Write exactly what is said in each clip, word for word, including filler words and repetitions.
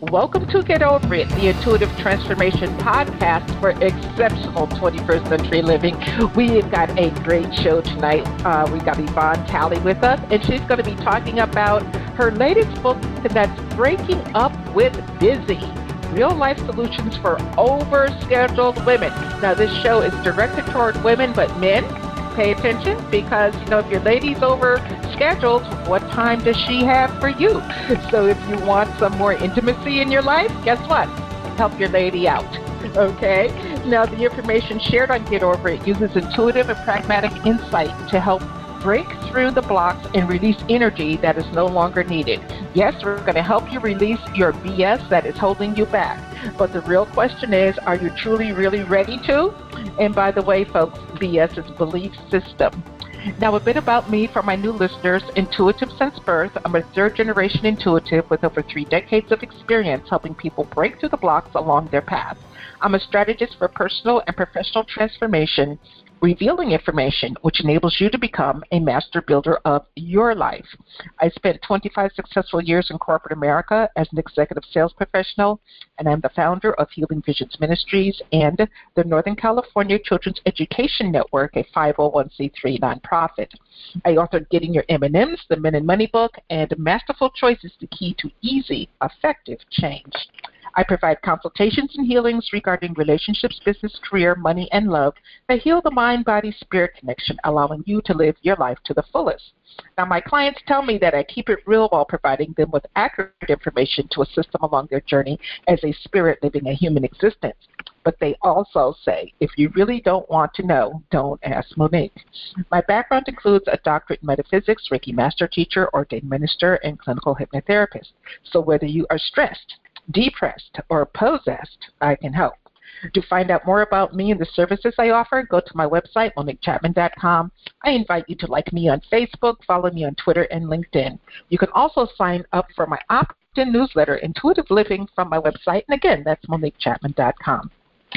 Welcome to Get Over It, the Intuitive Transformation Podcast for exceptional twenty-first century living. We've got a great show tonight. Uh, we got Yvonne Talley with us, and she's going to be talking about her latest book that's Breaking Up with Busy, Real-Life Solutions for Overscheduled Women. Now, this show is directed toward women, but men, pay attention, because, you know, if your lady's overscheduled, what time does she have for you? So if you want some more intimacy in your life, guess what? Help your lady out, okay? Now, the information shared on Get Over It uses intuitive and pragmatic insight to help break through the blocks and release energy that is no longer needed. Yes, we're going to help you release your B S that is holding you back. But the real question is, are you truly, really ready to? And by the way, folks, B S is belief system. Now, a bit about me for my new listeners. Intuitive since birth. I'm a third-generation intuitive with over three decades of experience helping people break through the blocks along their path. I'm a strategist for personal and professional transformation, revealing information which enables you to become a master builder of your life. I spent twenty-five successful years in corporate America as an executive sales professional, and I'm the founder of Healing Visions Ministries and the Northern California Children's Education Network, a five oh one c three nonprofit. I authored Getting Your M and M's, the Men and Money book, and Masterful Choices, the Key to Easy, Effective Change. I provide consultations and healings regarding relationships, business, career, money, and love that heal the mind, body, spirit connection, allowing you to live your life to the fullest. Now, my clients tell me that I keep it real while providing them with accurate information to assist them along their journey as a spirit living a human existence. But they also say, if you really don't want to know, don't ask Monique. My background includes a doctorate in metaphysics, Reiki master teacher, ordained minister, and clinical hypnotherapist. So whether you are stressed, depressed, or possessed, I can help. To find out more about me and the services I offer, go to my website, monique chapman dot com. I invite you to like me on Facebook, follow me on Twitter and LinkedIn. You can also sign up for my opt-in newsletter, Intuitive Living, from my website. And again, that's monique chapman dot com.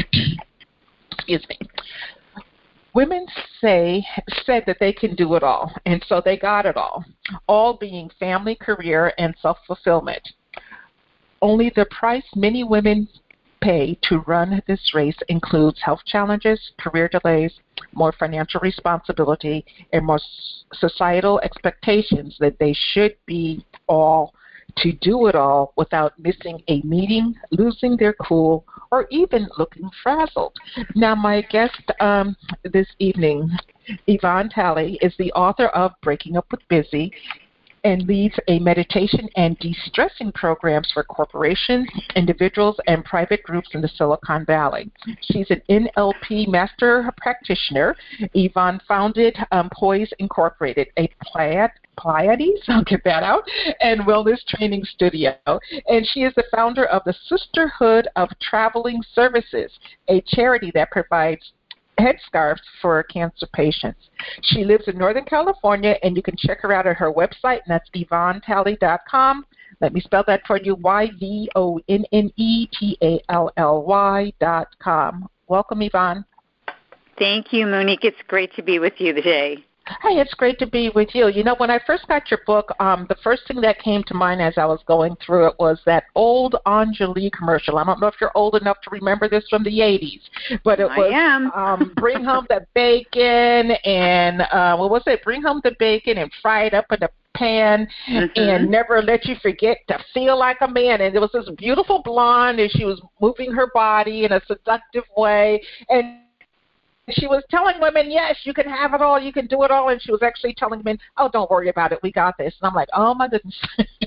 Excuse me. Women say said that they can do it all, and so they got it all, all being family, career, and self-fulfillment. Only the price many women pay to run this race includes health challenges, career delays, more financial responsibility, and more societal expectations that they should be all to do it all without missing a meeting, losing their cool, or even looking frazzled. Now, my guest um, this evening, Yvonne Talley, is the author of Breaking Up with Busy, and leads a meditation and de-stressing programs for corporations, individuals, and private groups in the Silicon Valley. She's an N L P master practitioner. Yvonne founded um, Poise Incorporated, a Pleiades, Pleiades, I'll get that out, and wellness training studio. And she is the founder of the Sisterhood of Traveling Services, a charity that provides headscarves for cancer patients. She lives in Northern California, and you can check her out at her website, and that's yvonne talley dot com. Let me spell that for you, Y V O N N E T A L L Y dot com. Welcome, Yvonne. Thank you, Monique. It's great to be with you today. Hey, it's great to be with you. You know, when I first got your book, um, the first thing that came to mind as I was going through it was that old Angelique commercial. I don't know if you're old enough to remember this from the eighties, but it I was am. um, bring home the bacon and, uh, what was it? Bring home the bacon and fry it up in a pan, mm-hmm. and never let you forget to feel like a man. And there was this beautiful blonde, and she was moving her body in a seductive way, and she was telling women, yes, you can have it all, you can do it all, and she was actually telling men, oh, don't worry about it, we got this. And I'm like, oh, my goodness.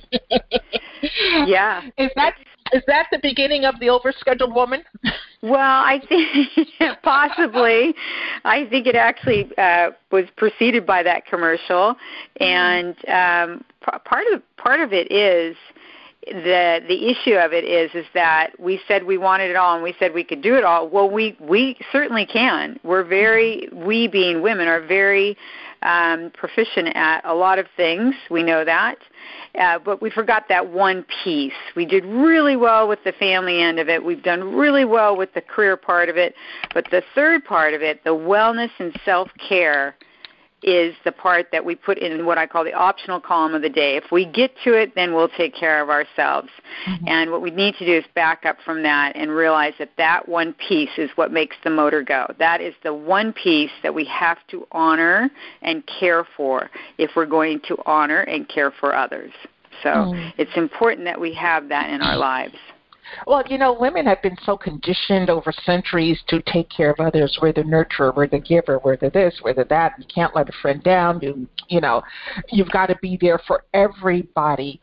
Yeah. Is that is that the beginning of the overscheduled woman? Well, I think possibly. I think it actually uh, was preceded by that commercial, and um, p- part of part of it is the the issue of it is is that we said we wanted it all and we said we could do it all. Well, we we certainly can. We're very we being women are very um, proficient at a lot of things. We know that. Uh, but we forgot that one piece. We did really well with the family end of it. We've done really well with the career part of it. But the third part of it, the wellness and self-care, is the part that we put in what I call the optional column of the day. If we get to it, then we'll take care of ourselves. Mm-hmm. And what we need to do is back up from that and realize that that one piece is what makes the motor go. That is the one piece that we have to honor and care for if we're going to honor and care for others. So mm-hmm. it's important that we have that in our lives. Well, you know, women have been so conditioned over centuries to take care of others. We're the nurturer, we're the giver, we're the this, we're the that. You can't let a friend down. You, you know, you've got to be there for everybody.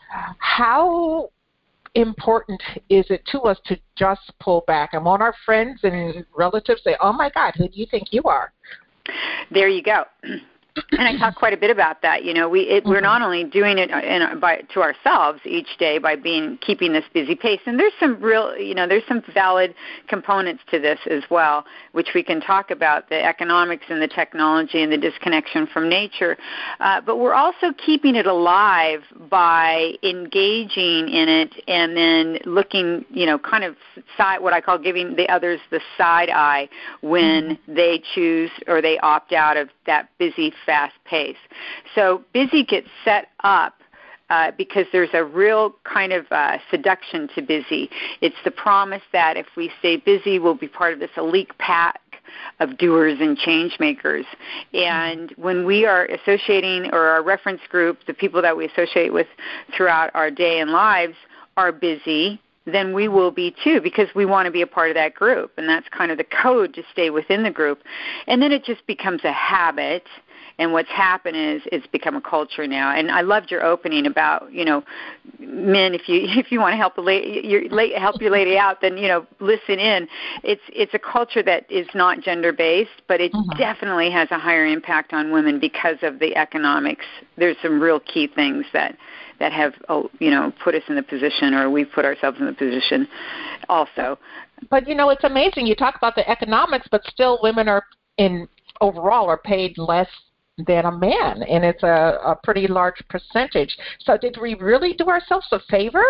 How important is it to us to just pull back? And won't our friends and relatives say, oh, my God, who do you think you are? There you go. And I talk quite a bit about that. You know, we it, we're not only doing it in, by, to ourselves each day by being keeping this busy pace, and there's some real, you know, there's some valid components to this as well, which we can talk about, the economics and the technology and the disconnection from nature. Uh, but we're also keeping it alive by engaging in it and then looking, you know, kind of side, what I call giving the others the side eye when mm-hmm. they choose or they opt out of that busy fast pace. So busy gets set up uh, because there's a real kind of uh, seduction to busy. It's the promise that if we stay busy, we'll be part of this elite pack of doers and change makers. And when we are associating, or our reference group, the people that we associate with throughout our day and lives are busy, then we will be too, because we want to be a part of that group. And that's kind of the code to stay within the group. And then it just becomes a habit. And what's happened is it's become a culture now. And I loved your opening about, you know, men, if you if you want to help a lady, your, help your lady out, then, you know, listen in. It's it's a culture that is not gender-based, but it mm-hmm. definitely has a higher impact on women because of the economics. There's some real key things that, that have, oh, you know, put us in the position, or we've put ourselves in the position also. But, you know, it's amazing. You talk about the economics, but still women are, in overall, are paid less than a man, and it's a, a pretty large percentage. So did we really do ourselves a favor?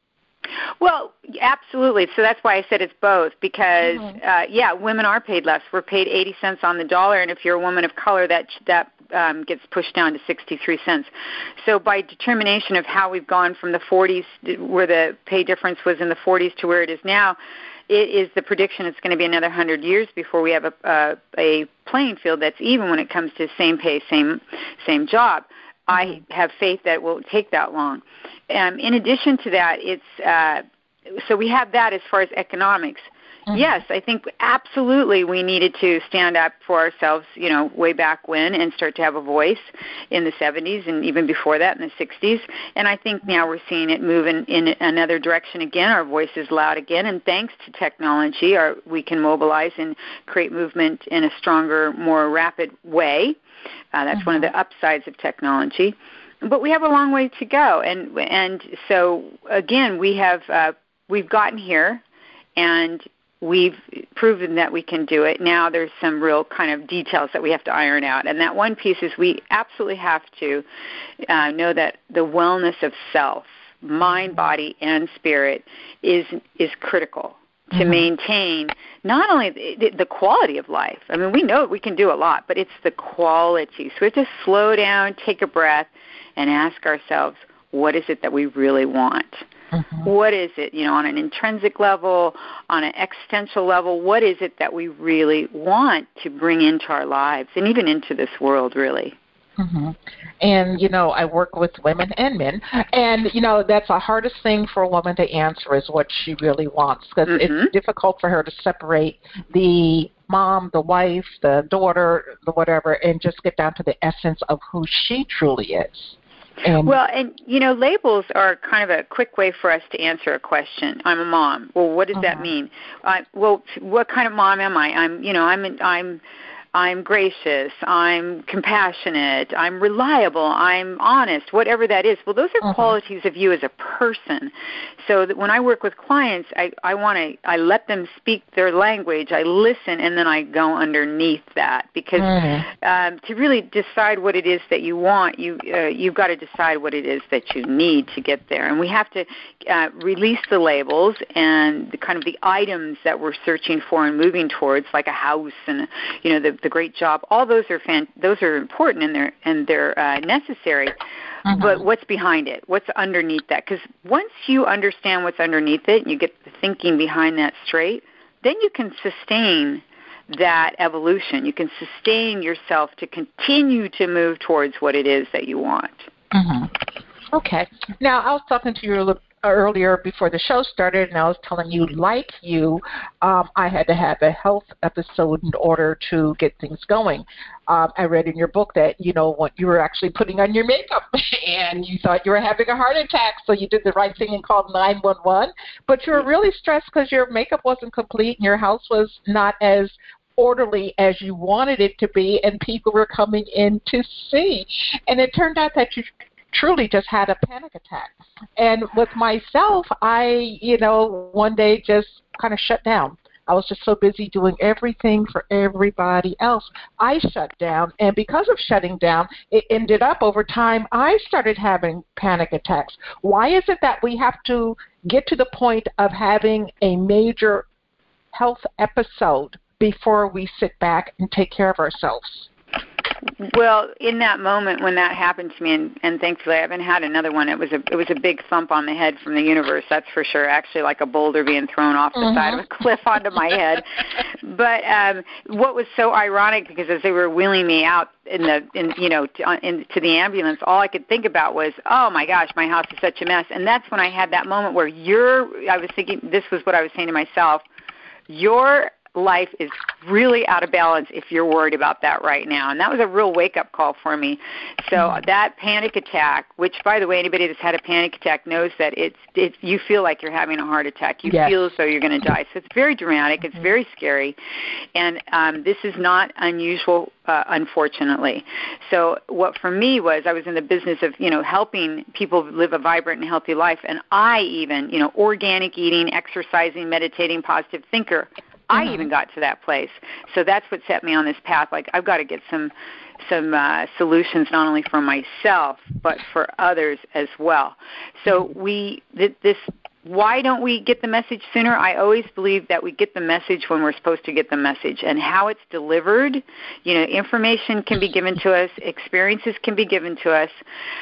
Well, absolutely. So that's why I said it's both, because, mm-hmm. uh, yeah, women are paid less. We're paid eighty cents on the dollar, and if you're a woman of color, that that um, gets pushed down to sixty-three cents. So by determination of how we've gone from the forties, where the pay difference was in the forties, to where it is now, it is the prediction it's going to be another one hundred years before we have a, uh, a playing field that's even when it comes to same pay, same same job. I have faith that it will take that long. Um, in addition to that, it's uh, so we have that as far as economics. Mm-hmm. Yes, I think absolutely we needed to stand up for ourselves, you know, way back when, and start to have a voice in the seventies and even before that in the sixties. And I think now we're seeing it move in, in another direction again. Our voice is loud again, and thanks to technology, our, we can mobilize and create movement in a stronger, more rapid way. Uh, that's mm-hmm. one of the upsides of technology. But we have a long way to go, and and so again, we have uh, we've gotten here, and we've proven that we can do it. Now there's some real kind of details that we have to iron out. And that one piece is we absolutely have to uh, know that the wellness of self, mind, body, and spirit is is critical to mm-hmm. maintain not only the, the quality of life. I mean, we know we can do a lot, but it's the quality. So we have to slow down, take a breath, and ask ourselves, what is it that we really want? Mm-hmm. What is it, you know, on an intrinsic level, on an existential level, what is it that we really want to bring into our lives and even into this world, really? Mm-hmm. And, you know, I work with women and men, and, you know, that's the hardest thing for a woman to answer is what she really wants, because mm-hmm. it's difficult for her to separate the mom, the wife, the daughter, the whatever, and just get down to the essence of who she truly is. And well, and, you know, labels are kind of a quick way for us to answer a question. I'm a mom. Well, what does uh-huh. that mean? Uh, well, what kind of mom am I? I'm, you know, I'm, I'm, I'm gracious, I'm compassionate, I'm reliable, I'm honest, whatever that is. Well, those are uh-huh. qualities of you as a person. So that when I work with clients, I, I want to, I let them speak their language, I listen, and then I go underneath that. Because uh-huh. um, to really decide what it is that you want, you, uh, you've got to decide what it is that you need to get there. And we have to uh, release the labels and the kind of the items that we're searching for and moving towards, like a house and, you know, the the great job. All those are fan- those are important and they're and they're uh, necessary. Mm-hmm. But what's behind it? What's underneath that? Because once you understand what's underneath it and you get the thinking behind that straight, then you can sustain that evolution. You can sustain yourself to continue to move towards what it is that you want. Mm-hmm. Okay. Now, I was talking to you a little earlier before the show started, and I was telling you, like you, um, I had to have a health episode in order to get things going. Um, I read in your book that, you know, when you were actually putting on your makeup and you thought you were having a heart attack, so you did the right thing and called nine one one, but you were really stressed because your makeup wasn't complete and your house was not as orderly as you wanted it to be, and people were coming in to see. And it turned out that you truly just had a panic attack. And with myself, I, you know, one day just kind of shut down. I was just so busy doing everything for everybody else. I shut down, and because of shutting down, it ended up over time, I started having panic attacks. Why is it that we have to get to the point of having a major health episode before we sit back and take care of ourselves? Well, in that moment when that happened to me, and, and thankfully I haven't had another one, it was a it was a big thump on the head from the universe, that's for sure, actually like a boulder being thrown off the mm-hmm. side of a cliff onto my head. But um, what was so ironic, because as they were wheeling me out in the, in, you know, to, in, to the ambulance, all I could think about was, oh my gosh, my house is such a mess. And that's when I had that moment where you're, I was thinking, this was what I was saying to myself, your life is really out of balance if you're worried about that right now. And that was a real wake-up call for me. So mm-hmm. that panic attack, which, by the way, anybody that's had a panic attack knows that it's, it's you feel like you're having a heart attack. You yes. feel as though you're going to die. So it's very dramatic. It's mm-hmm. very scary. And um, this is not unusual, uh, unfortunately. So what for me was I was in the business of, you know, helping people live a vibrant and healthy life. And I even, you know, organic eating, exercising, meditating, positive thinker, I even got to that place. So that's what set me on this path. Like, I've got to get some some uh, solutions not only for myself, but for others as well. So we, th- this, why don't we get the message sooner? I always believe that we get the message when we're supposed to get the message. And how it's delivered, you know, information can be given to us, experiences can be given to us.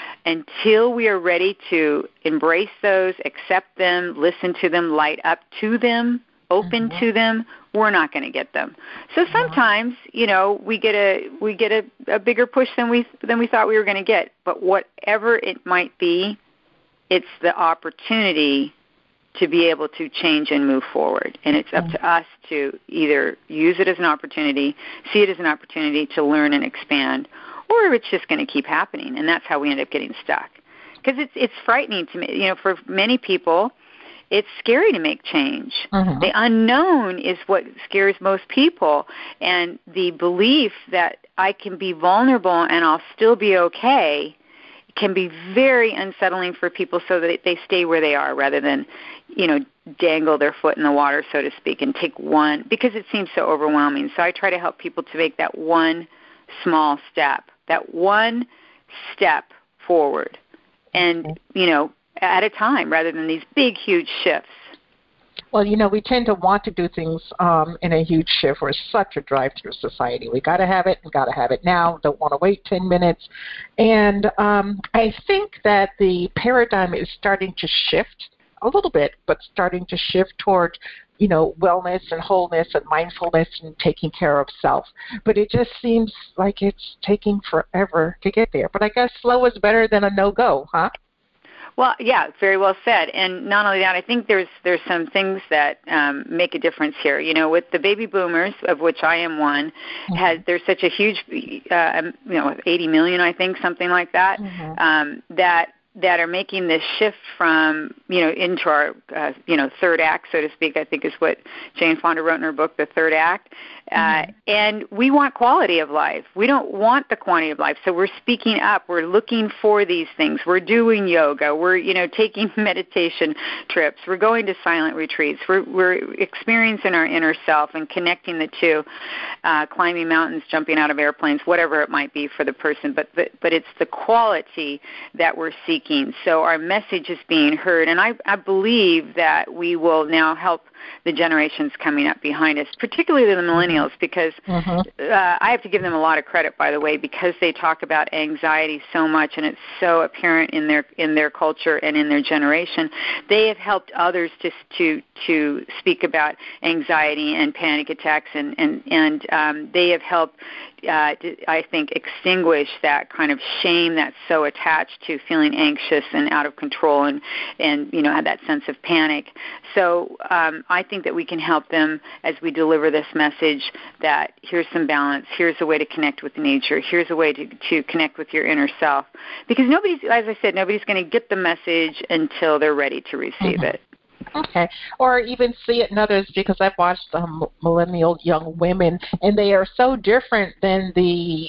Until we are ready to embrace those, accept them, listen to them, light up to them, open mm-hmm. to them, we're not going to get them. So sometimes, you know, we get a we get a, a bigger push than we than we thought we were going to get. But whatever it might be, it's the opportunity to be able to change and move forward. And it's up mm-hmm. to us to either use it as an opportunity, see it as an opportunity to learn and expand, or it's just going to keep happening. And that's how we end up getting stuck. Because it's it's frightening to me. You know, for many people, it's scary to make change. Mm-hmm. The unknown is what scares most people, and the belief that I can be vulnerable and I'll still be okay can be very unsettling for people, so that they stay where they are rather than, you know, dangle their foot in the water, so to speak, and take one, because it seems so overwhelming. So I try to help people to make that one small step, that one step forward, and, you know, at a time, rather than these big, huge shifts. Well, you know, we tend to want to do things um, in a huge shift. We're such a drive-through society. We got to have it, and got to have it now. Don't want to wait ten minutes. And um, I think that the paradigm is starting to shift a little bit, but starting to shift toward, you know, wellness and wholeness and mindfulness and taking care of self. But it just seems like it's taking forever to get there. But I guess slow is better than a no-go, huh? Well, yeah, very well said. And not only that, I think there's there's some things that um, make a difference here. You know, with the baby boomers, of which I am one, mm-hmm. has there's such a huge, uh, you know, eighty million, I think, something like that, mm-hmm. um, that that are making this shift from, you know, into our, uh, you know, third act, so to speak, I think is what Jane Fonda wrote in her book, The Third Act. Uh, mm-hmm. And we want quality of life. We don't want the quantity of life. So we're speaking up. We're looking for these things. We're doing yoga. We're, you know, taking meditation trips. We're going to silent retreats. We're, we're experiencing our inner self and connecting the two, uh, climbing mountains, jumping out of airplanes, whatever it might be for the person. But, but, but it's the quality that we're seeking. So our message is being heard. And I, I believe that we will now help the generations coming up behind us, particularly the millennials, because mm-hmm. uh, I have to give them a lot of credit, by the way, because they talk about anxiety so much, and it's so apparent in their in their culture and in their generation. They have helped others to to to speak about anxiety and panic attacks, and and and um, they have helped, uh, I think, extinguish that kind of shame that's so attached to feeling anxious and out of control, and and you know, have that sense of panic. So um, I think that we can help them as we deliver this message that here's some balance, here's a way to connect with nature, here's a way to, to connect with your inner self. Because nobody's, as I said, nobody's going to get the message until they're ready to receive mm-hmm. it. Okay, or even see it in others, because I've watched um, millennial young women, and they are so different than the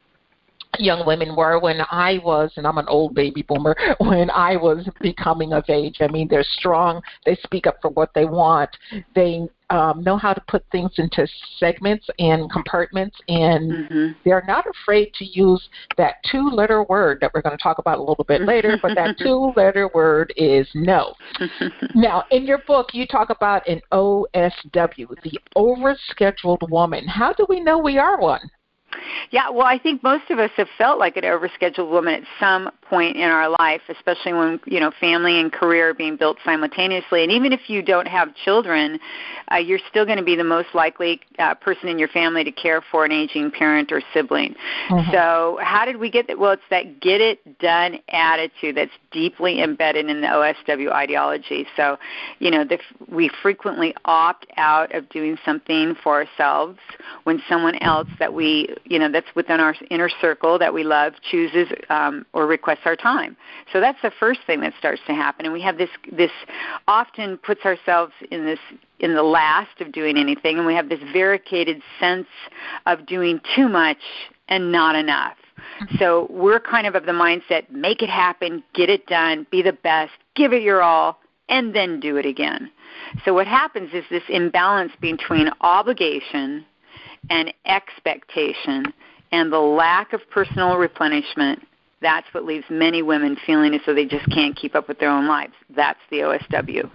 young women were when I was, and I'm an old baby boomer, when I was becoming of age. I mean, they're strong. They speak up for what they want. They um, know how to put things into segments and compartments, and mm-hmm. they're not afraid to use that two-letter word that we're going to talk about a little bit later, but that two-letter word is no. Now, in your book, you talk about an O S W, the overscheduled woman. How do we know we are one? Yeah, well, I think most of us have felt like an overscheduled woman at some point in our life, especially when, you know, family and career are being built simultaneously. And even if you don't have children, uh, you're still going to be the most likely uh, person in your family to care for an aging parent or sibling. Mm-hmm. So how did we get that? Well, it's that get it done attitude that's deeply embedded in the O S W ideology. So, you know, the, we frequently opt out of doing something for ourselves when someone else that we, you know, that's within our inner circle that we love chooses um, or requests our time. So that's the first thing that starts to happen. And we have this, this often puts ourselves in this, in the last of doing anything, and we have this variegated sense of doing too much and not enough. So we're kind of of the mindset, make it happen, get it done, be the best, give it your all, and then do it again. So what happens is this imbalance between obligation and expectation and the lack of personal replenishment. That's what leaves many women feeling as though they just can't keep up with their own lives. That's the O S W.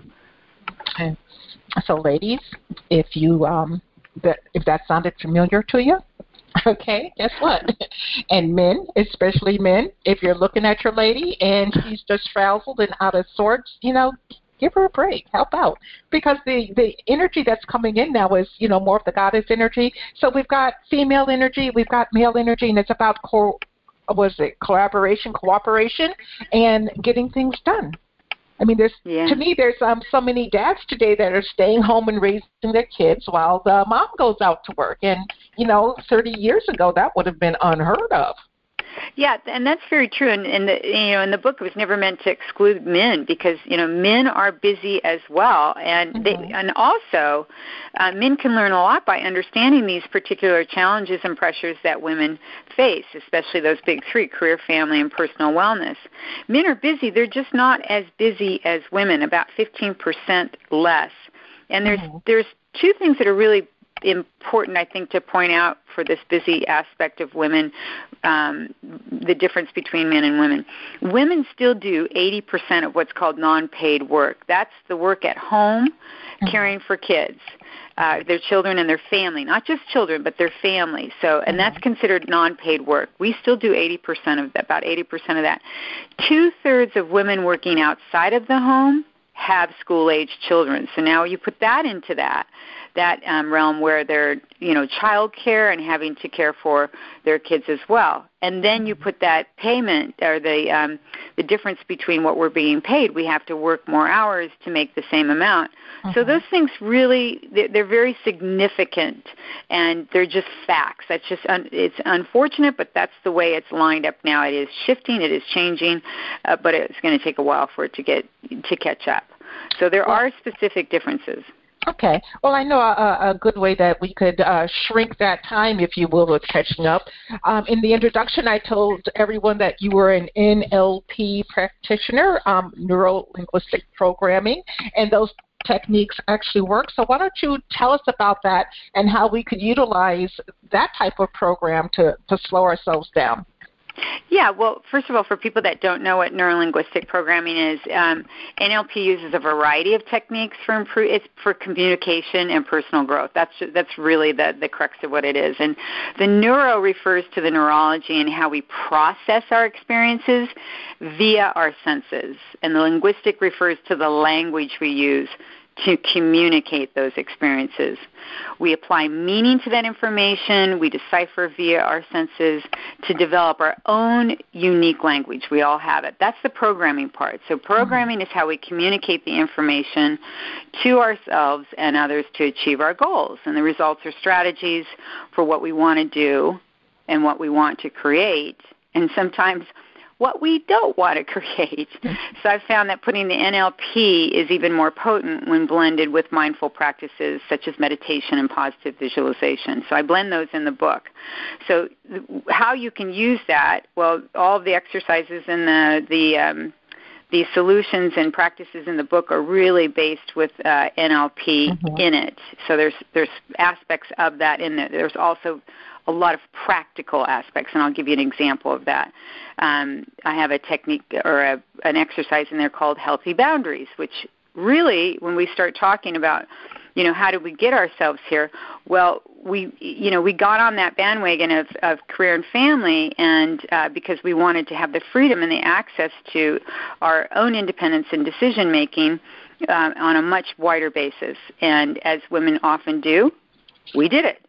Okay. So, ladies, if you um, that if that sounded familiar to you, okay, guess what? And men, especially men, if you're looking at your lady and she's just frazzled and out of sorts, you know, give her a break, help out, because the, the energy that's coming in now is, you know, more of the goddess energy. So we've got female energy, we've got male energy, and it's about co- what is it, collaboration, cooperation, and getting things done. I mean, there's yeah. to me, there's um, so many dads today that are staying home and raising their kids while the mom goes out to work. And, you know, thirty years ago, that would have been unheard of. Yeah, and that's very true. And, and the, you know, in the book, it was never meant to exclude men because, you know, men are busy as well, and mm-hmm. they, and also uh, men can learn a lot by understanding these particular challenges and pressures that women face, especially those big three: career, family, and personal wellness. Men are busy; they're just not as busy as women, about fifteen percent less. And there's mm-hmm. there's two things that are really important, I think, to point out for this busy aspect of women, um, the difference between men and women. Women still do eighty percent of what's called non-paid work. That's the work at home, mm-hmm. caring for kids, uh, their children and their family, not just children, but their family. So, and mm-hmm. that's considered non-paid work. We still do eighty percent of that, about eighty percent of that. Two-thirds of women working outside of the home have school-age children. So now you put that into that. that um, realm where they're, you know, child care and having to care for their kids as well. And then you put that payment or the um, the difference between what we're being paid. We have to work more hours to make the same amount. Mm-hmm. So those things really, they're, they're very significant, and they're just facts. That's just, un, it's unfortunate, but that's the way it's lined up now. It is shifting, it is changing, uh, but it's going to take a while for it to get to catch up. So there well, are specific differences. Okay. Well, I know a, a good way that we could uh, shrink that time, if you will, with catching up. Um, in the introduction, I told everyone that you were an N L P practitioner, um, neuro-linguistic programming, and those techniques actually work. So why don't you tell us about that and how we could utilize that type of program to, to slow ourselves down? Yeah, well, first of all, for people that don't know what neurolinguistic programming is, um, N L P uses a variety of techniques for improve. It's for communication and personal growth. That's that's really the the crux of what it is. And the neuro refers to the neurology and how we process our experiences via our senses, and the linguistic refers to the language we use to communicate those experiences. We apply meaning to that information. We decipher via our senses to develop our own unique language. We all have it. That's the programming part. So programming is how we communicate the information to ourselves and others to achieve our goals. And the results are strategies for what we want to do and what we want to create, and sometimes what we don't want to create. So I've found that putting the N L P is even more potent when blended with mindful practices such as meditation and positive visualization. So I blend those in the book. So how you can use that, well, all of the exercises and the, the um, the solutions and practices in the book are really based with uh, N L P mm-hmm. in it. So there's there's aspects of that in there. There's also a lot of practical aspects, and I'll give you an example of that. Um, I have a technique or a, an exercise in there called Healthy Boundaries, which really, when we start talking about, you know, how did we get ourselves here? Well, we, you know, we got on that bandwagon of, of career and family, and uh, because we wanted to have the freedom and the access to our own independence and decision making uh, on a much wider basis. And as women often do, we did it.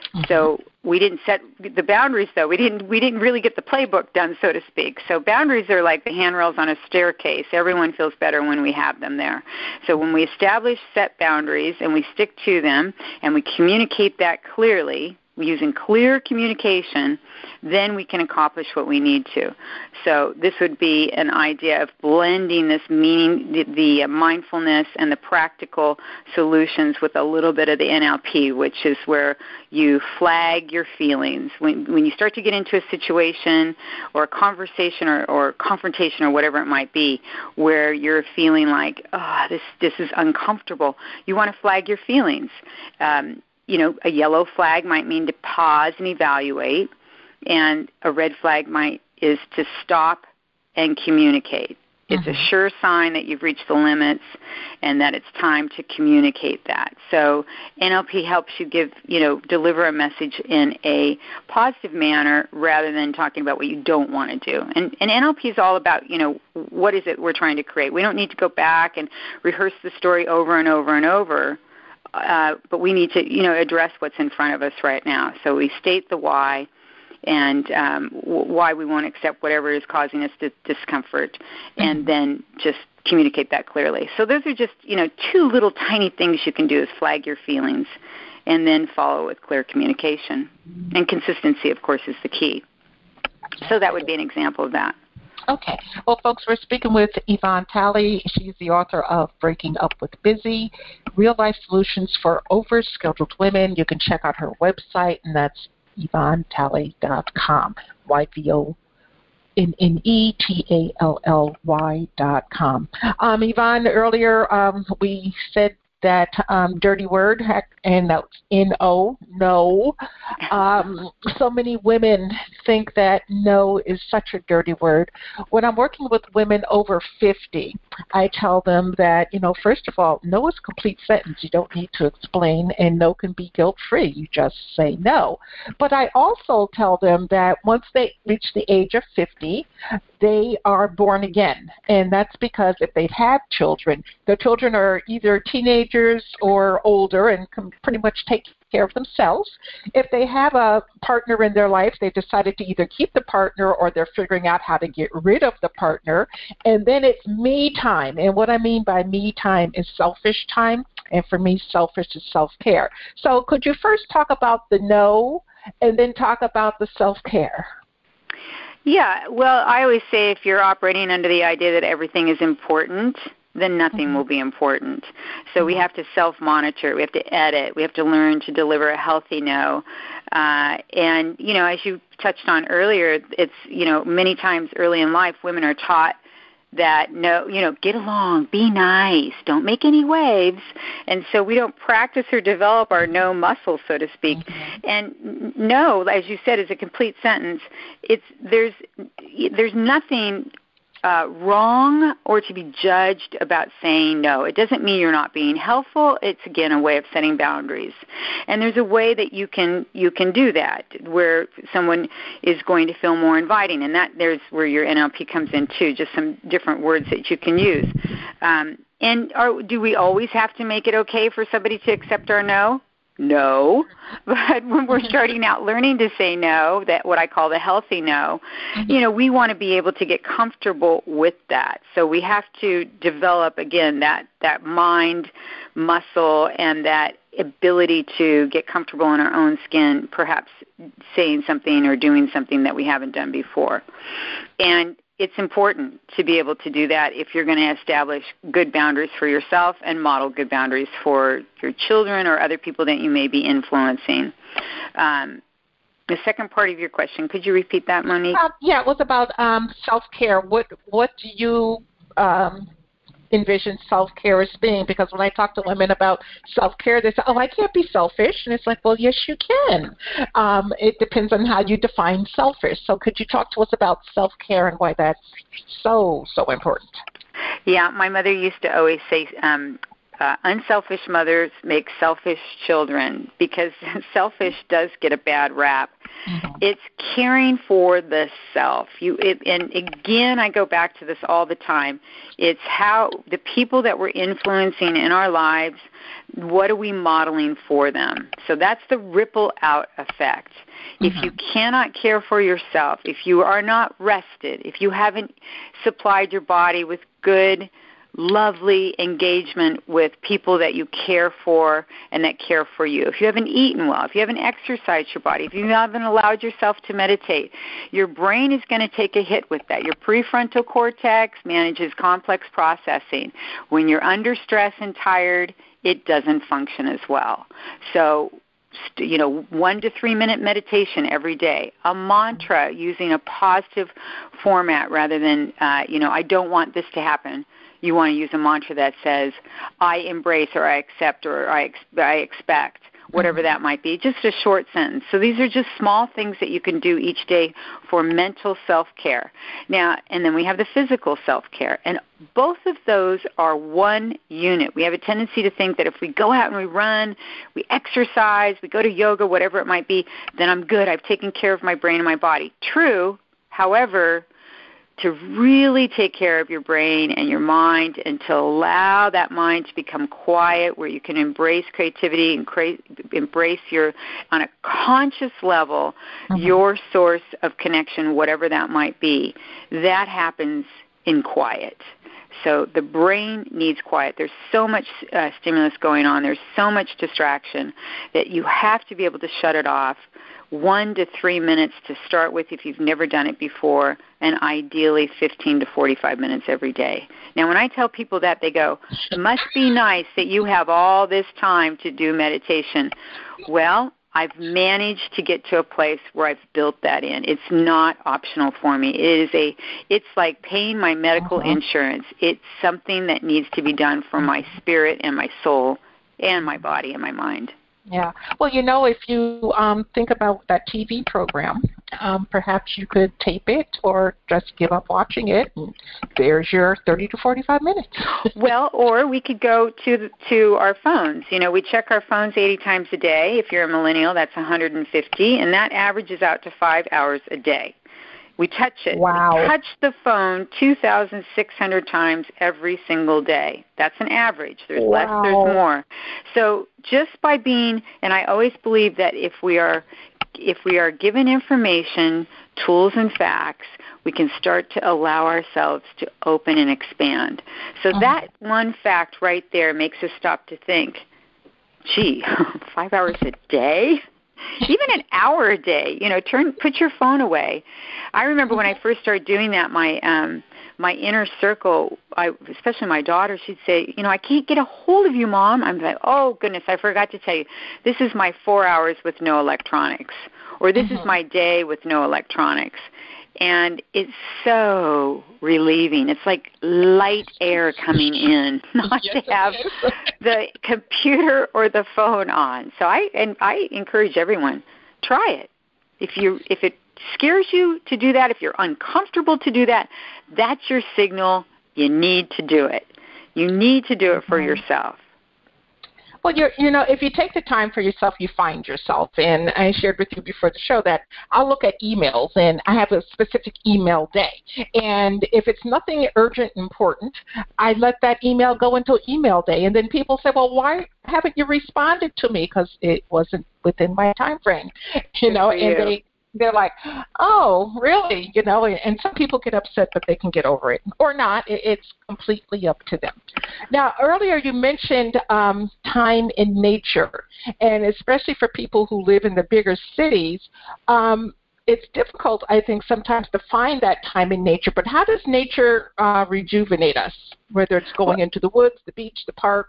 So we didn't set the boundaries, though. We didn't we didn't really get the playbook done, so to speak. So boundaries are like the handrails on a staircase. Everyone feels better when we have them there. So when we establish set boundaries and we stick to them and we communicate that clearly, using clear communication, then we can accomplish what we need to. So this would be an idea of blending this meaning, the, the mindfulness and the practical solutions with a little bit of the N L P, which is where you flag your feelings. When, when you start to get into a situation or a conversation or, or confrontation or whatever it might be, where you're feeling like, oh, this, this is uncomfortable, you want to flag your feelings. Um, You know, a yellow flag might mean to pause and evaluate, and a red flag might is to stop and communicate. It's mm-hmm. a sure sign that you've reached the limits and that it's time to communicate that. So N L P helps you give, you know, deliver a message in a positive manner rather than talking about what you don't want to do. And, and N L P is all about, you know, what is it we're trying to create. We don't need to go back and rehearse the story over and over and over. Uh, but we need to, you know, address what's in front of us right now. So we state the why and um, w- why we won't accept whatever is causing us dis- discomfort, and then just communicate that clearly. So those are just, you know, two little tiny things you can do is flag your feelings and then follow with clear communication. And consistency, of course, is the key. So that would be an example of that. Okay. Well, folks, we're speaking with Yvonne Talley. She's the author of Breaking Up with Busy, Real-Life Solutions for Overscheduled Women. You can check out her website, and that's yvonne talley dot com, Y V O N N E T A L L Y dot com. Um, Yvonne, earlier um, we said that um, dirty word, and that's N O, no. Um, so many women think that no is such a dirty word. When I'm working with women over fifty, I tell them that, you know, first of all, no is a complete sentence. You don't need to explain, and no can be guilt-free. You just say no. But I also tell them that once they reach the age of fifty, they are born again. And that's because if they've had children, their children are either teenagers or older and can pretty much take care of themselves. If they have a partner in their life, they've decided to either keep the partner or they're figuring out how to get rid of the partner. And then it's me time. And what I mean by me time is selfish time. And for me, selfish is self-care. So could you first talk about the no and then talk about the self-care? Yeah, well, I always say if you're operating under the idea that everything is important, then nothing mm-hmm. will be important. So mm-hmm. we have to self-monitor. We have to edit. We have to learn to deliver a healthy no. Uh, and, you know, as you touched on earlier, it's, you know, many times early in life, women are taught that no, you know, get along, be nice, don't make any waves. And so we don't practice or develop our no muscle, so to speak. Mm-hmm. And no, as you said, is a complete sentence. It's there's there's nothing uh, wrong or to be judged about saying no. It doesn't mean you're not being helpful. It's, again, a way of setting boundaries. And there's a way that you can you can do that where someone is going to feel more inviting, and that there's where your N L P comes in too, just some different words that you can use. Um, and are, do we always have to make it okay for somebody to accept our no? No, but when we're starting out learning to say no, that what I call the healthy no, mm-hmm. you know, we want to be able to get comfortable with that. So we have to develop, again, that, that mind muscle and that ability to get comfortable in our own skin, perhaps saying something or doing something that we haven't done before. And it's important to be able to do that if you're going to establish good boundaries for yourself and model good boundaries for your children or other people that you may be influencing. Um, the second part of your question, could you repeat that, Monique? Uh, yeah, it was about um, self-care. What what do you um, envision self-care as being? Because when I talk to women about self-care, they say, oh, I can't be selfish. And it's like, well, yes, you can. Um, it depends on how you define selfish. So could you talk to us about self-care and why that's so, so important? Yeah, my mother used to always say, um, uh, unselfish mothers make selfish children, because selfish does get a bad rap. Mm-hmm. It's caring for the self. You it, and again, I go back to this all the time. It's how the people that we're influencing in our lives, what are we modeling for them? So that's the ripple out effect. Mm-hmm. If you cannot care for yourself, if you are not rested, if you haven't supplied your body with good, lovely engagement with people that you care for and that care for you, if you haven't eaten well, if you haven't exercised your body, if you haven't allowed yourself to meditate, your brain is going to take a hit with that. Your prefrontal cortex manages complex processing. When you're under stress and tired, it doesn't function as well. So, you know, one to three minute meditation every day, a mantra using a positive format rather than, uh, you know, I don't want this to happen. You want to use a mantra that says, I embrace or I accept or I, ex- I expect, whatever that might be, just a short sentence. So these are just small things that you can do each day for mental self-care. Now, and then we have the physical self-care, and both of those are one unit. We have a tendency to think that if we go out and we run, we exercise, we go to yoga, whatever it might be, then I'm good. I've taken care of my brain and my body. True, however, to really take care of your brain and your mind and to allow that mind to become quiet, where you can embrace creativity and cra- embrace your, on a conscious level, mm-hmm. your source of connection, whatever that might be, that happens in quiet. So the brain needs quiet. There's so much uh, stimulus going on. There's so much distraction that you have to be able to shut it off. One to three minutes to start with if you've never done it before, and ideally fifteen to forty-five minutes every day. Now, when I tell people that, they go, it must be nice that you have all this time to do meditation. Well, I've managed to get to a place where I've built that in. It's not optional for me. It is a, it's like paying my medical uh-huh. insurance. It's something that needs to be done for my spirit and my soul and my body and my mind. Yeah. Well, you know, if you um, think about that T V program, um, perhaps you could tape it or just give up watching it, and there's your thirty to forty-five minutes. Well, or we could go to the, to our phones. You know, we check our phones eighty times a day. If you're a millennial, that's one hundred fifty, and that averages out to five hours a day. We touch it. Wow. We touch the phone two thousand six hundred times every single day. That's an average. There's wow. less, there's more. So just by being, and I always believe that if we are, if we are given information, tools, and facts, we can start to allow ourselves to open and expand. So uh-huh. that one fact right there makes us stop to think, gee, five hours a day? Even an hour a day, you know, turn, put your phone away. I remember when I first started doing that, my um, my inner circle, I, especially my daughter, she'd say, you know, I can't get a hold of you, Mom. I'm like, oh, goodness, I forgot to tell you, this is my four hours with no electronics, or this mm-hmm. is my day with no electronics. And it's so relieving. It's like light air coming in, not Yes, to have it is. the computer or the phone on. So I and I encourage everyone, try it. If you if it scares you to do that, if you're uncomfortable to do that, that's your signal. You need to do it. You need to do it for Mm-hmm. yourself. Well, you're, you know, if you take the time for yourself, you find yourself. And I shared with you before the show that I'll look at emails, and I have a specific email day. And if it's nothing urgent, important, I let that email go until email day. And then people say, well, why haven't you responded to me? Because it wasn't within my time frame, you Good know, for and you. they they're like, oh, really? You know, and some people get upset, but they can get over it. Or not. It's completely up to them. Now, earlier you mentioned um, time in nature, and especially for people who live in the bigger cities, um, it's difficult, I think, sometimes to find that time in nature. But how does nature uh, rejuvenate us, whether it's going into the woods, the beach, the park?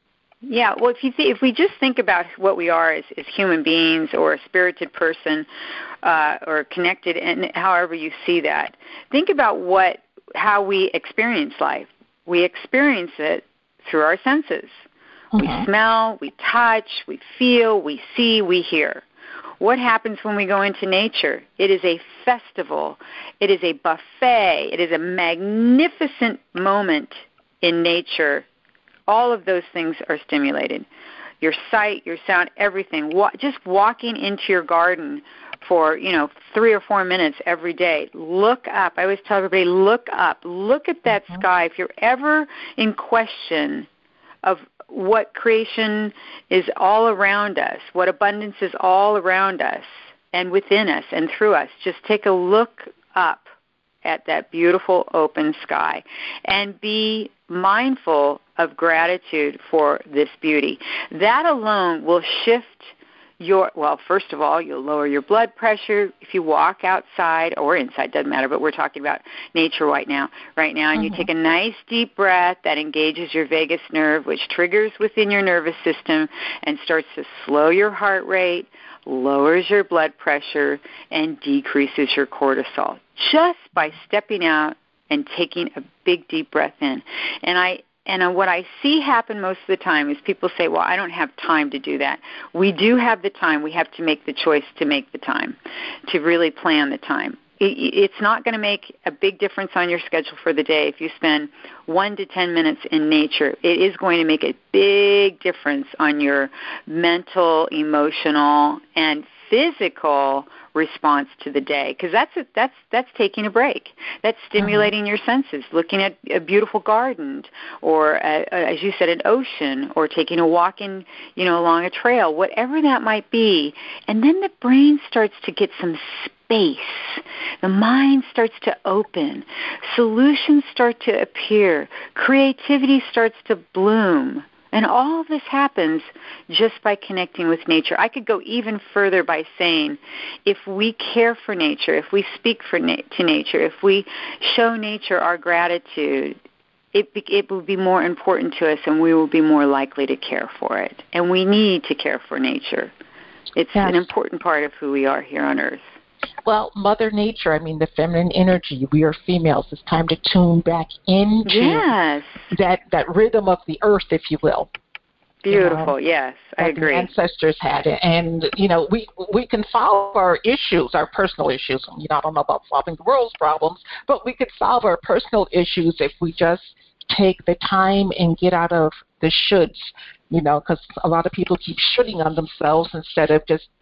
Yeah, well, if you th- if we just think about what we are as, as human beings or a spirited person uh, or connected, and however you see that, think about what how we experience life. We experience it through our senses. Mm-hmm. We smell, we touch, we feel, we see, we hear. What happens when we go into nature? It is a festival. It is a buffet. It is a magnificent moment in nature. All of those things are stimulated. Your sight, your sound, everything. Wa- just walking into your garden for, you know, three or four minutes every day. Look up. I always tell everybody, look up. Look at that mm-hmm. sky. If you're ever in question of what creation is all around us, what abundance is all around us and within us and through us, just take a look up at that beautiful open sky and be mindful of gratitude for this beauty. That alone will shift your, well, first of all, you'll lower your blood pressure if you walk outside or inside, doesn't matter, but we're talking about nature right now, right now, and mm-hmm. you take a nice deep breath that engages your vagus nerve, which triggers within your nervous system and starts to slow your heart rate, lowers your blood pressure, and decreases your cortisol just by stepping out and taking a big deep breath in. And I and uh, what I see happen most of the time is people say, well, I don't have time to do that. We do have the time. We have to make the choice to make the time, to really plan the time. It, it's not going to make a big difference on your schedule for the day if you spend one to ten minutes in nature. It is going to make a big difference on your mental, emotional, and physical response to the day, because that's a, that's that's taking a break. That's stimulating mm-hmm. your senses, looking at a beautiful garden, or a, a, as you said, an ocean, or taking a walk in, you know, along a trail, whatever that might be. And then the brain starts to get some space. The mind starts to open. Solutions start to appear. Creativity starts to bloom. And all of this happens just by connecting with nature. I could go even further by saying if we care for nature, if we speak for na- to nature, if we show nature our gratitude, it, be- it will be more important to us and we will be more likely to care for it. And we need to care for nature. It's yes. an important part of who we are here on Earth. Well, Mother Nature, I mean, the feminine energy, we are females. It's time to tune back into yes. that, that rhythm of the earth, if you will. Beautiful, you know, yes, I agree. The ancestors had it. And, you know, we we can solve our issues, our personal issues. You know, I don't know about solving the world's problems, but we could solve our personal issues if we just take the time and get out of the shoulds, you know, because a lot of people keep shoulding on themselves instead of just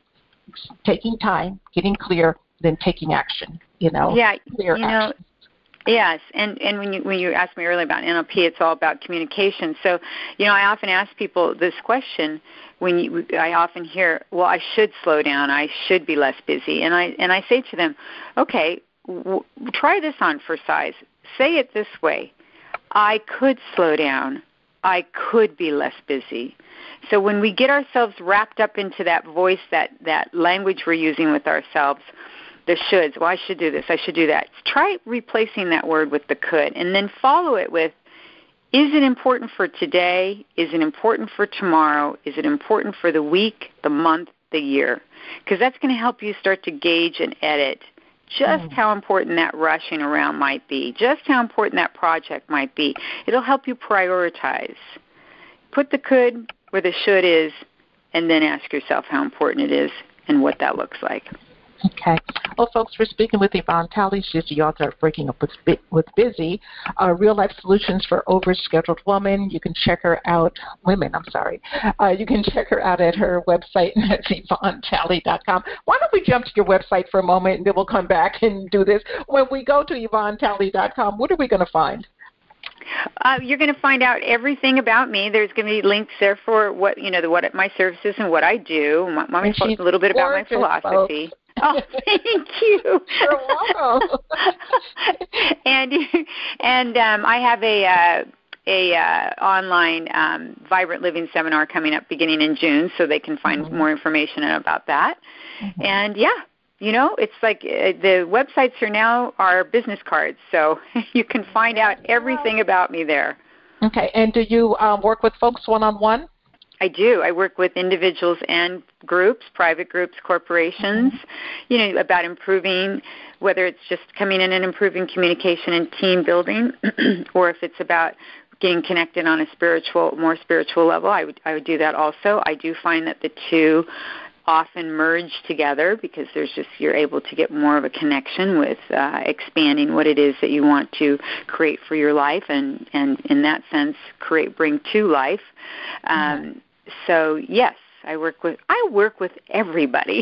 taking time, getting clear, then taking action, you know. Yeah, clear you know, action. Yes, and, and when you when you asked me earlier about N L P, it's all about communication. So, you know, I often ask people this question when you, I often hear, well, I should slow down, I should be less busy, and I and I say to them, okay, w- try this on for size. Say it this way: I could slow down, I could be less busy. So when we get ourselves wrapped up into that voice, that, that language we're using with ourselves, the shoulds, well, I should do this, I should do that. Try replacing that word with the could, and then follow it with, is it important for today? Is it important for tomorrow? Is it important for the week, the month, the year? Because that's going to help you start to gauge and edit just mm. how important that rushing around might be, just how important that project might be. It'll help you prioritize. Put the could where the should is, and then ask yourself how important it is and what that looks like. Okay. Well, folks, we're speaking with Yvonne Talley. She's the author of Breaking Up with, with Busy, uh, Real-Life Solutions for Overscheduled Women. You can check her out, women, I'm sorry. Uh, you can check her out at her website, and that's yvonne talley dot com. Why don't we jump to your website for a moment, and then we'll come back and do this. When we go to yvonne talley dot com, what are we going to find? Uh, you're going to find out everything about me. There's going to be links there for what you know, the, what my services and what I do. My, my, a little bit about my philosophy. Folks. Oh, thank you. You're welcome. and and um, I have a uh, a uh, online um, Vibrant Living seminar coming up beginning in June, so they can find mm-hmm. more information about that. Mm-hmm. And yeah. You know, it's like uh, the websites are now our business cards, so you can find out everything about me there. Okay, and do you um, work with folks one-on-one? I do. I work with individuals and groups, private groups, corporations, mm-hmm. you know, about improving, whether it's just coming in and improving communication and team building, or if it's about getting connected on a spiritual, more spiritual level. I would, I would do that also. I do find that the two often merge together because there's just you're able to get more of a connection with uh, expanding what it is that you want to create for your life, and, and in that sense, create um, to life. Um, mm-hmm. So yes, I work with I work with everybody.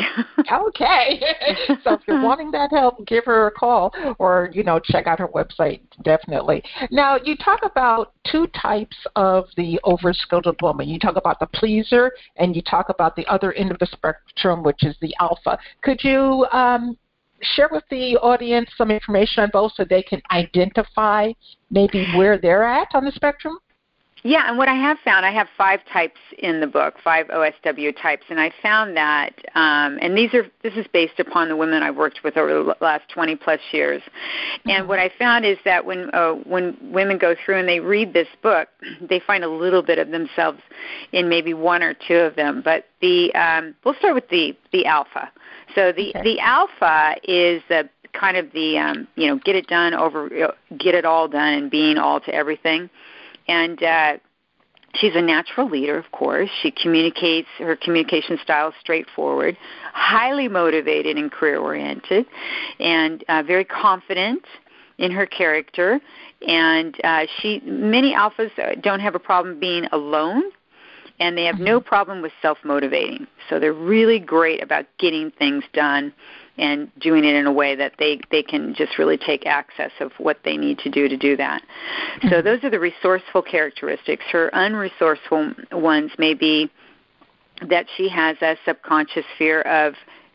Okay. So if you're wanting that help, give her a call or, you know, check out her website, definitely. Now, you talk about two types of the overscheduled woman. You talk about the pleaser and you talk about the other end of the spectrum, which is the alpha. Could you um, share with the audience some information on both so they can identify maybe where they're at on the spectrum? Yeah, and what I have found, I have five types in the book, five O S W types, and I found that, um, and these are this is based upon the women I've worked with over the last twenty plus years. Mm-hmm. And what I found is that when uh, when women go through and they read this book, they find a little bit of themselves in maybe one or two of them. But the um, we'll start with the the alpha. So the okay. the alpha is the kind of the um, you know get it done over get it all done and being all to everything. And uh, she's a natural leader, of course. She communicates, her communication style is straightforward, highly motivated and career-oriented, and uh, very confident in her character. And uh, she, many alphas don't have a problem being alone, and they have no problem with self-motivating. So they're really great about getting things done and doing it in a way that they, they can just really take access of what they need to do to do that. Mm-hmm. So those are the resourceful characteristics. Her unresourceful ones may be that she has a subconscious fear of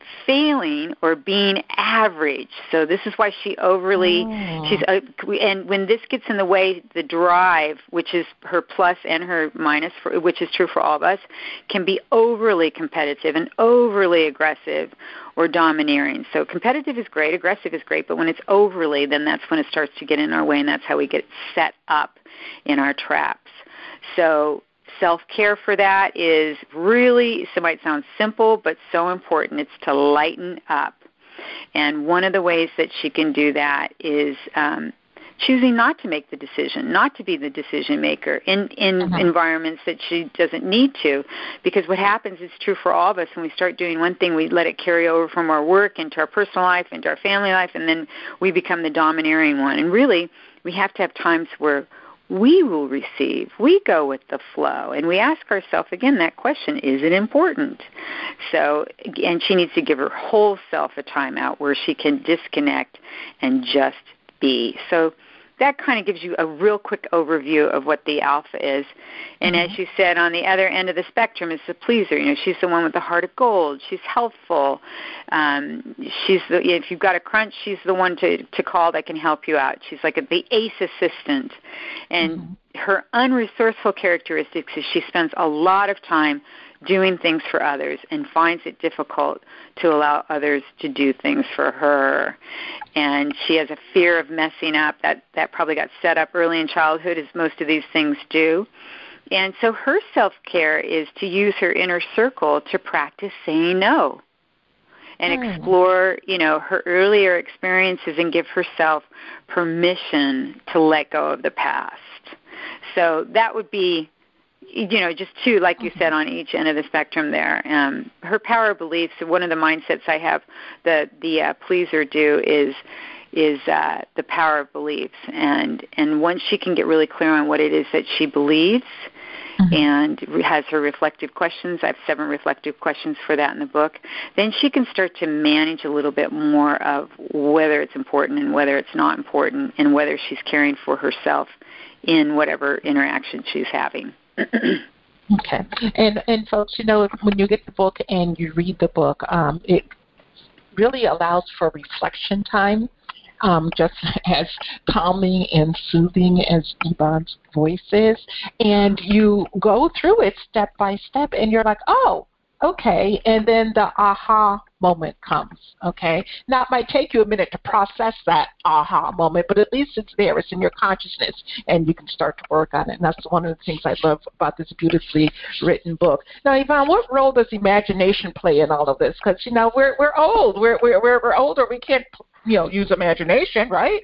failing or being average. So this is why she overly, oh. she's, uh, and when this gets in the way, the drive, which is her plus and her minus, for, which is true for all of us, can be overly competitive and overly aggressive or domineering. So competitive is great, aggressive is great, but when it's overly, then that's when it starts to get in our way, and that's how we get set up in our traps. So self-care for that is really, so it might sound simple, but so important. It's to lighten up. And one of the ways that she can do that is um, choosing not to make the decision, not to be the decision maker in, in uh-huh. environments that she doesn't need to. Because what happens is true for all of us. When we start doing one thing, we let it carry over from our work into our personal life, into our family life, and then we become the domineering one. And really, we have to have times where we will receive. We go with the flow. And we ask ourselves, again, that question, is it important? So, and she needs to give her whole self a time out where she can disconnect and just be. So that kind of gives you a real quick overview of what the alpha is. And mm-hmm. as you said, on the other end of the spectrum is the pleaser. You know, she's the one with the heart of gold. She's helpful. Um, she's the, if you've got a crunch, she's the one to, to call that can help you out. She's like a, the ace assistant. And mm-hmm. her unresourceful characteristics is she spends a lot of time doing things for others and finds it difficult to allow others to do things for her. And she has a fear of messing up. That, that probably got set up early in childhood, as most of these things do. And so her self-care is to use her inner circle to practice saying no. and explore, you know, her earlier experiences and give herself permission to let go of the past. So that would be, you know, just two, like you said, on each end of the spectrum there. Um, her power beliefs, one of the mindsets I have the, the uh, pleaser do is is uh, the power of beliefs. And, and once she can get really clear on what it is that she believes, mm-hmm. and has her reflective questions, I have seven reflective questions for that in the book, then she can start to manage a little bit more of whether it's important and whether it's not important, and whether she's caring for herself in whatever interaction she's having. Okay. And, and folks, you know, when you get the book and you read the book, um, it really allows for reflection time. Um, just as calming and soothing as Yvonne's voice is. And you go through it step by step, and you're like, oh, okay. And then the aha moment comes, okay? Now, it might take you a minute to process that aha moment, but at least it's there. It's in your consciousness, and you can start to work on it. And that's one of the things I love about this beautifully written book. Now, Yvonne, what role does imagination play in all of this? Because, you know, we're we're old. We're, we're, we're older. We can't you know, use imagination, right?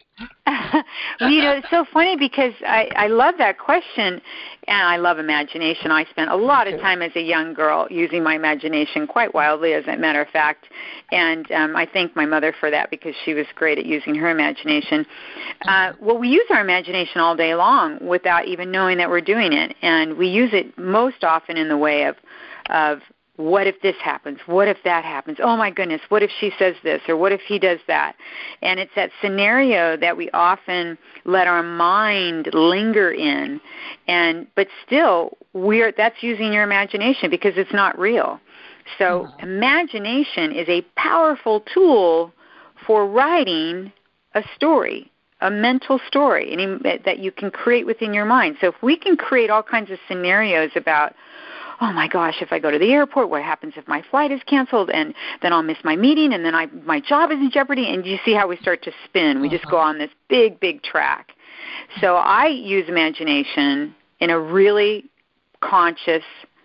Well, you know, it's so funny because I, I love that question, and I love imagination. I spent a lot of time as a young girl using my imagination quite wildly, as a matter of fact, and um, I thank my mother for that because she was great at using her imagination. Uh, well, we use our imagination all day long without even knowing that we're doing it, and we use it most often in the way of of what if this happens? What if that happens? Oh, my goodness, what if she says this, or what if he does that? And it's that scenario that we often let our mind linger in, and but still, we're that's using your imagination because it's not real. So mm-hmm. imagination is a powerful tool for writing a story, a mental story that you can create within your mind. So if we can create all kinds of scenarios about, oh my gosh, if I go to the airport, what happens if my flight is canceled, and then I'll miss my meeting, and then I, my job is in jeopardy, and you see how we start to spin. We just go on this big, big track. So I use imagination in a really conscious,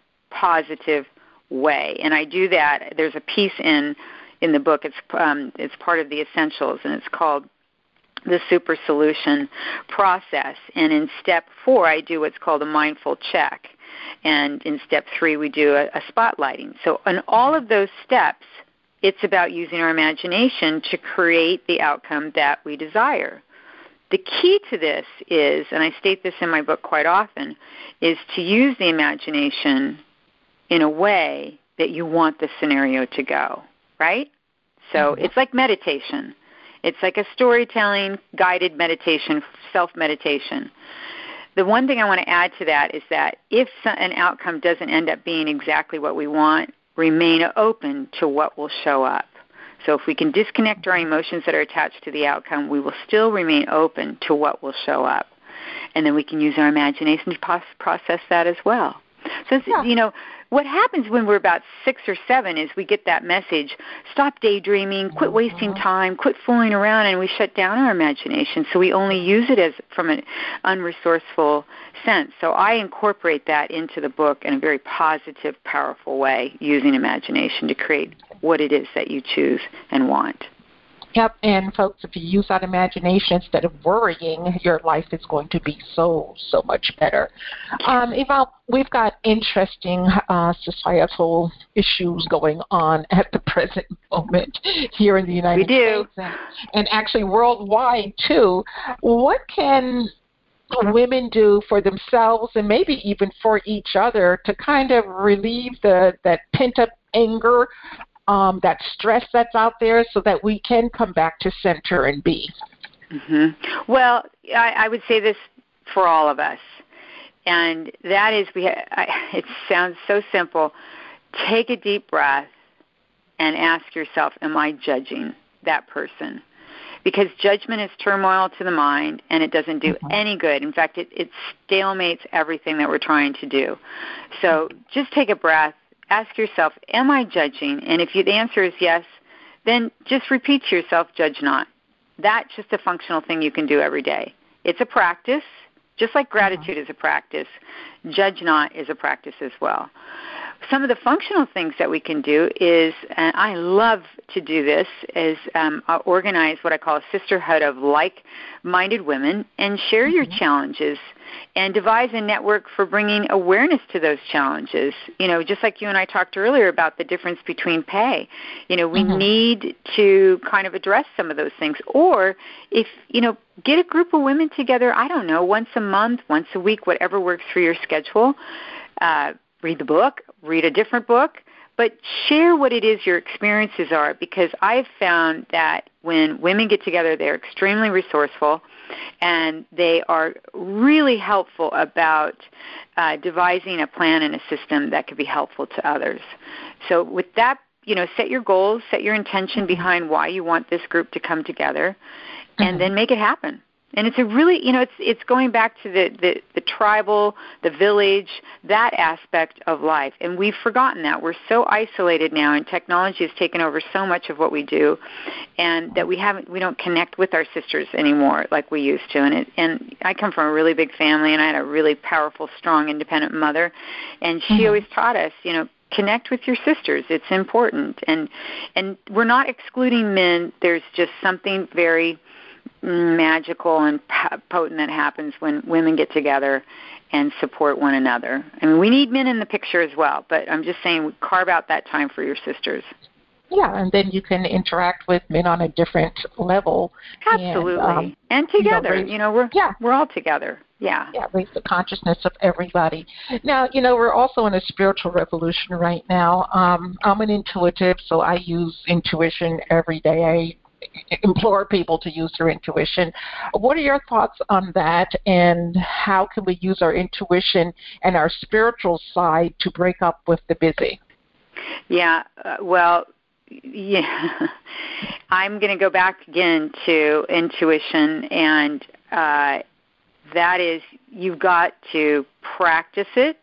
positive way, and I do that. There's a piece in in the book. It's um, it's part of the essentials, and it's called the super solution process. And in step four, I do what's called a mindful check. And in step three, we do a, a spotlighting. So in all of those steps, it's about using our imagination to create the outcome that we desire. The key to this is, and I state this in my book quite often, is to use the imagination in a way that you want the scenario to go, right? So it's like meditation. It's like a storytelling, guided meditation, self-meditation. The one thing I want to add to that is that if an outcome doesn't end up being exactly what we want, remain open to what will show up. So if we can disconnect our emotions that are attached to the outcome, we will still remain open to what will show up. And then we can use our imagination to process that as well. So, yeah. you know, what happens when we're about six or seven is we get that message, stop daydreaming, quit wasting time, quit fooling around, and we shut down our imagination. So we only use it as from an unresourceful sense. So I incorporate that into the book in a very positive, powerful way, using imagination to create what it is that you choose and want. Yep, and folks, if you use that imagination instead of worrying, your life is going to be so, so much better. Um, Yvonne, we've got interesting uh, societal issues going on at the present moment here in the United we do. States and, and actually worldwide, too. What can women do for themselves and maybe even for each other to kind of relieve the that pent-up anger, Um, that stress that's out there, so that we can come back to center and be? Mm-hmm. Well, I, I would say this for all of us, and that is, we. Ha- I, it sounds so simple. Take a deep breath and ask yourself, am I judging that person? Because judgment is turmoil to the mind, and it doesn't do mm-hmm. any good. In fact, it, it stalemates everything that we're trying to do. So just take a breath. Ask yourself, am I judging? And if you, the answer is yes, then just repeat to yourself, judge not. That's just a functional thing you can do every day. It's a practice, just like gratitude is a practice. Judge not is a practice as well. some of the functional things that we can do is, and I love to do this, is um, I'll organize what I call a sisterhood of like-minded women and share mm-hmm. your challenges and devise a network for bringing awareness to those challenges. You know, just like you and I talked earlier about the difference between pay. You know, we mm-hmm. need to kind of address some of those things. Or if, you know, get a group of women together, I don't know, once a month, once a week, whatever works for your schedule. Uh, read the book, read a different book, but share what it is your experiences are, because I've found that when women get together, they're extremely resourceful, and they are really helpful about uh, devising a plan and a system that could be helpful to others. So with that, you know, set your goals, set your intention behind why you want this group to come together, and mm-hmm. then make it happen. And it's a really, you know, it's it's going back to the, the, the tribal, the village, that aspect of life. And we've forgotten that. We're so isolated now, and technology has taken over so much of what we do, and that we haven't, we don't connect with our sisters anymore like we used to. And it, and I come from a really big family, and I had a really powerful, strong, independent mother, and she mm-hmm. always taught us, you know, connect with your sisters. It's important. And and we're not excluding men. There's just something very magical and potent that happens when women get together and support one another. I mean, we need men in the picture as well, but I'm just saying, carve out that time for your sisters. Yeah, and then you can interact with men on a different level. Absolutely. And, um, and together, you know, raise, you know, we're yeah. we're all together. Yeah. Yeah, raise the consciousness of everybody. Now, you know, we're also in a spiritual revolution right now. Um, I'm an intuitive, so I use intuition every day. I implore people to use their intuition. What are your thoughts on that, and how can we use our intuition and our spiritual side to break up with the busy? Yeah, uh, well, yeah, I'm going to go back again to intuition, and uh, that is, you've got to practice it,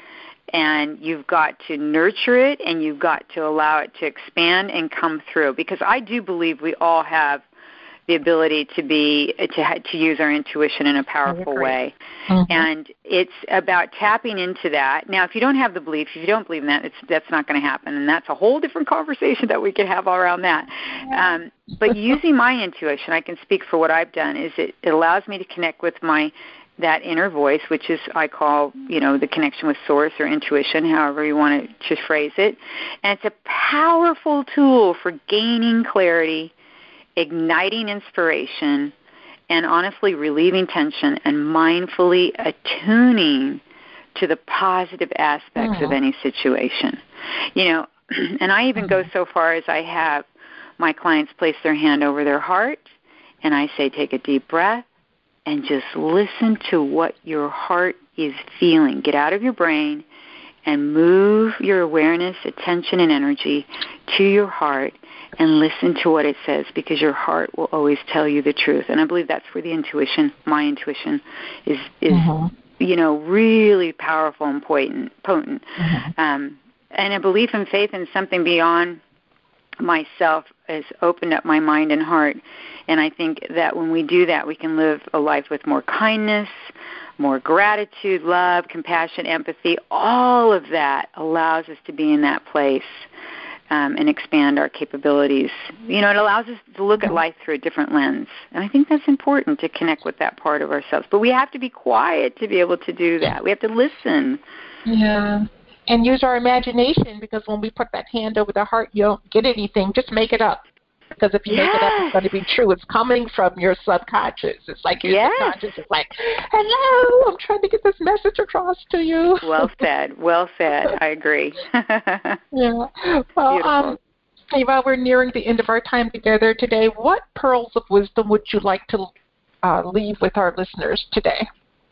and you've got to nurture it, and you've got to allow it to expand and come through. Because I do believe we all have the ability to be to to use our intuition in a powerful way, mm-hmm. and it's about tapping into that. Now, if you don't have the belief, if you don't believe in that, it's that's not going to happen, and that's a whole different conversation that we could have all around that. Um, but using my intuition, I can speak for what I've done. Is it, it allows me to connect with my that inner voice, which is, I call, you know, the connection with source or intuition, however you want to phrase it. And it's a powerful tool for gaining clarity, igniting inspiration, and honestly relieving tension and mindfully attuning to the positive aspects mm-hmm. of any situation. You know, and I even mm-hmm. go so far as I have my clients place their hand over their heart, and I say, take a deep breath, and just listen to what your heart is feeling. Get out of your brain and move your awareness, attention, and energy to your heart and listen to what it says, because your heart will always tell you the truth. And I believe that's where the intuition, my intuition, is, is mm-hmm. you know, really powerful and potent. potent. Mm-hmm. Um, and a belief and faith in something beyond myself has opened up my mind and heart. And I think that when we do that, we can live a life with more kindness, more gratitude, love, compassion, empathy. All of that allows us to be in that place um, and expand our capabilities. You know, it allows us to look at life through a different lens. And I think that's important, to connect with that part of ourselves. But we have to be quiet to be able to do that. We have to listen. Yeah. And use our imagination, because when we put that hand over the heart, you don't get anything. Just make it up. Because if you yes. make it up, it's going to be true. It's coming from your subconscious. It's like your yes. subconscious is like, hello, I'm trying to get this message across to you. Well said. Well said. I agree. Yeah. Well, um, while we're nearing the end of our time together today, what pearls of wisdom would you like to uh, leave with our listeners today?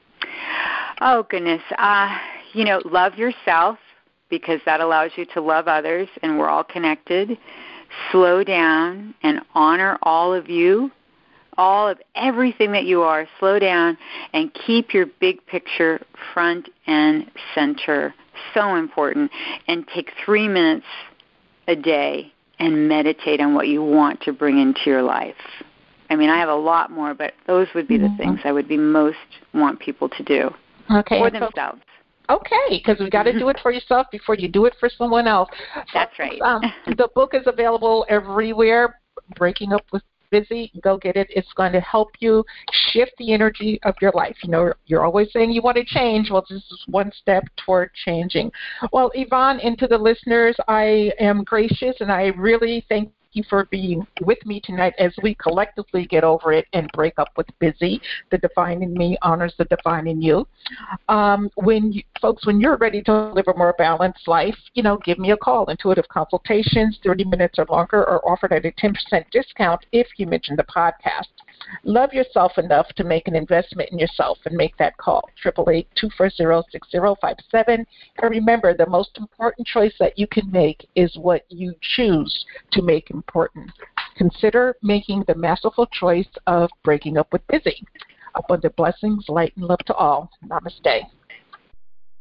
Oh, goodness. Uh, you know, love yourself, because that allows you to love others, and we're all connected. Slow down and honor all of you, all of everything that you are. Slow down and keep your big picture front and center. So important. And take three minutes a day and meditate on what you want to bring into your life. I mean, I have a lot more, but those would be the mm-hmm. things I would be most want people to do okay, for so, themselves. Okay, because we got to do it for yourself before you do it for someone else. That's right. Um, the book is available everywhere. Breaking Up with Busy, go get it. It's going to help you shift the energy of your life. You know, you're always saying you want to change. Well, this is one step toward changing. Well, Yvonne, and to the listeners, I am gracious, and I really thank you for being with me tonight as we collectively get over it and break up with busy. The divine in me honors the divine in you. Um, when you, folks, when you're ready to live a more balanced life, you know, give me a call. Intuitive consultations, thirty minutes or longer, are offered at a ten percent discount if you mention the podcast. Love yourself enough to make an investment in yourself and make that call, eight eight eight, two four zero, six zero five seven. And remember, the most important choice that you can make is what you choose to make important. Consider making the masterful choice of breaking up with busy. Abundant blessings, light, and love to all. Namaste.